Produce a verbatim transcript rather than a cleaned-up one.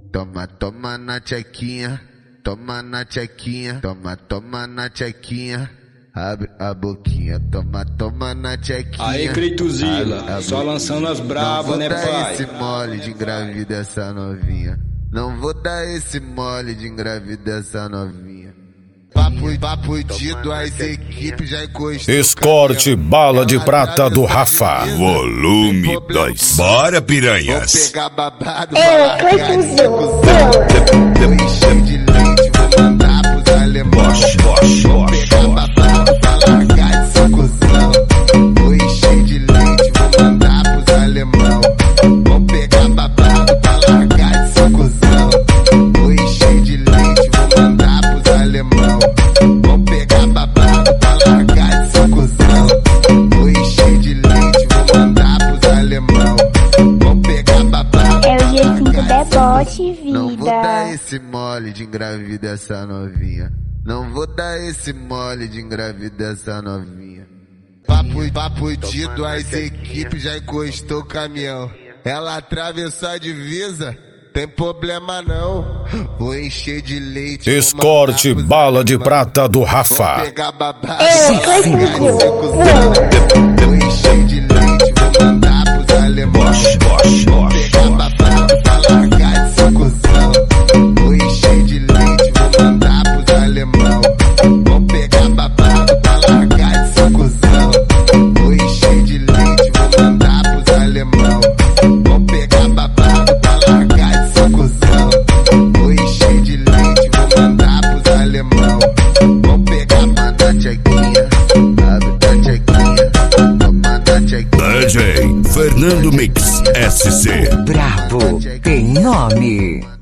Toma, toma na tchequinha, toma na tchequinha, toma, toma na tchequinha. Abre a boquinha, toma, toma na tchequinha. Aí, Creituzila, só lançando as bravas, né, pai? Não vou dar esse mole de engravidar essa novinha. Não vou dar esse mole de engravidar essa novinha. Papo, papo de duas equipes já encostou. Escorte bala de prata do Rafa. Volume dois. Bora, piranhas. Vou pegar babado, É, Creituzila. encher de leite, vou mandar pros alemães. Vou pegar babado pra largar de seu cuzão. Vou encher de leite, vou mandar pros alemão. Vou pegar babado pra largar de seu cuzão. Vou encher de leite, vou mandar pros alemão. Vou pegar babado pra largar de seu cuzão. Vou encher de leite, vou mandar pros alemão. Vou pegar babado. É o jeitinho do deboche, vida. Não vou dar esse mole de engravidar essa novinha. Não vou dar esse mole de engravidar essa novinha. Papo, papo de duas equipes já encostou o caminhão. Ela atravessou a divisa, tem problema não. Vou encher de leite. Escorte bala de prata do Rafa. Vou pegar babado. É, Creituzila. Vou encher de leite, vou mandar pros alemães. Vou pegar babado pra largar de seu cuzão. Vou encher de leite, vou mandar pros alemão. Vou pegar babado pra largar de seu cuzão. Vou encher de leite, vou mandar pros alemão. Vou pegar babado pra largar de seu cuzão. Vou encher de leite, vou mandar pros alemão. Vou pegar manda tchequinha, abre da tchequinha, toma da tchequinha. D J Fernando Mix S C. Brabo tem nome.